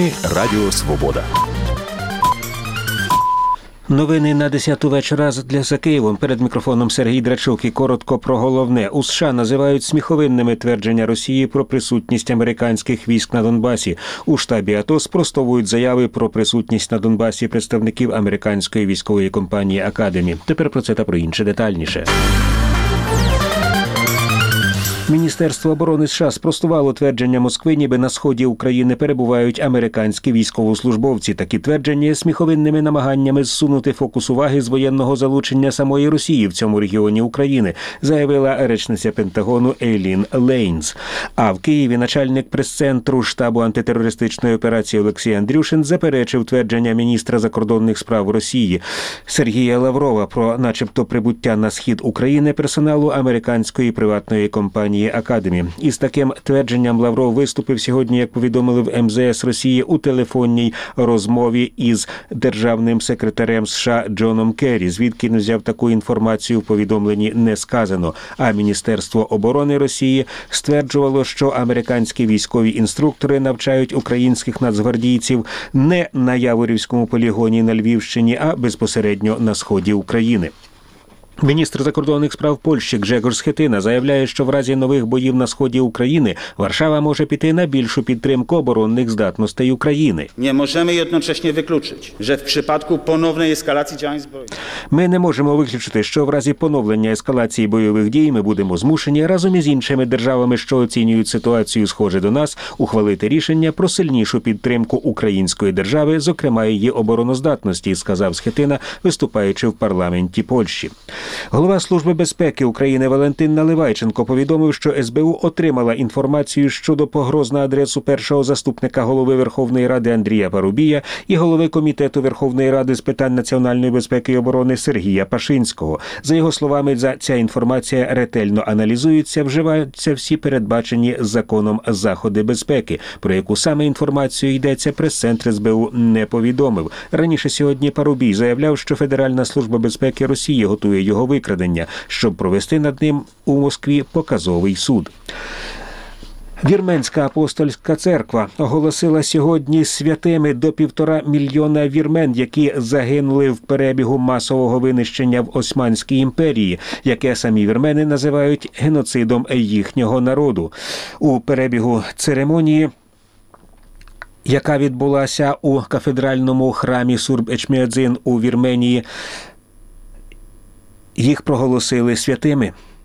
Новини Радіо Свобода. Новини на 10-ту вечора за Києвом. Перед мікрофоном Сергій Драчук і коротко про головне. У США називають сміховинними твердження Росії про присутність американських військ на Донбасі. У штабі АТО спростовують заяви про присутність на Донбасі представників американської військової компанії «Академі». Тепер про це та про інше детальніше. Міністерство оборони США спростувало твердження Москви, ніби на сході України перебувають американські військовослужбовці. Такі твердження є сміховинними намаганнями зсунути фокус уваги з воєнного залучення самої Росії в цьому регіоні України, заявила речниця Пентагону Ейлін Лейнс. А в Києві начальник прес-центру штабу антитерористичної операції Олексій Андрюшин заперечив твердження міністра закордонних справ Росії Сергія Лаврова про начебто прибуття на схід України персоналу американської приватної компанії «Академі». Із таким твердженням Лавров виступив сьогодні, як повідомили в МЗС Росії, у телефонній розмові із державним секретарем США Джоном Керрі. Звідки він взяв таку інформацію, в повідомленні не сказано. А Міністерство оборони Росії стверджувало, що американські військові інструктори навчають українських нацгвардійців не на Яворівському полігоні на Львівщині, а безпосередньо на сході України. Міністр закордонних справ Польщі Гжегорz Schetyna заявляє, що в разі нових боїв на сході України Варшава може піти на більшу підтримку оборонних здатностей України. Не можемо jednocześnie wykluczyć, że w przypadku ponownej eskalacji działań zbrojnych. Ми не можемо виключити, що в разі поновлення ескалації бойових дій ми будемо змушені разом із іншими державами, що оцінюють ситуацію схоже до нас, ухвалити рішення про сильнішу підтримку української держави, зокрема її обороноздатності, сказав Schetyna, виступаючи в парламенті Польщі. Голова Служби безпеки України Валентин Наливайченко повідомив, що СБУ отримала інформацію щодо погроз на адресу першого заступника голови Верховної Ради Андрія Парубія і голови Комітету Верховної Ради з питань національної безпеки і оборони Сергія Пашинського. За його словами, ця інформація ретельно аналізується, вживаються всі передбачені законом заходи безпеки. Про яку саме інформацію йдеться, прес-центр СБУ не повідомив. Раніше сьогодні Парубій заявляв, що Федеральна служба безпеки Росії готує його викрадення, щоб провести над ним у Москві показовий суд. Вірменська апостольська церква оголосила сьогодні святими до 1,5 мільйона вірмен, які загинули в перебігу масового винищення в Османській імперії, яке самі вірмени називають геноцидом їхнього народу. У перебігу церемонії, яка відбулася у кафедральному храмі Сурб-Ечміадзин у Вірменії, їх проголосили святими.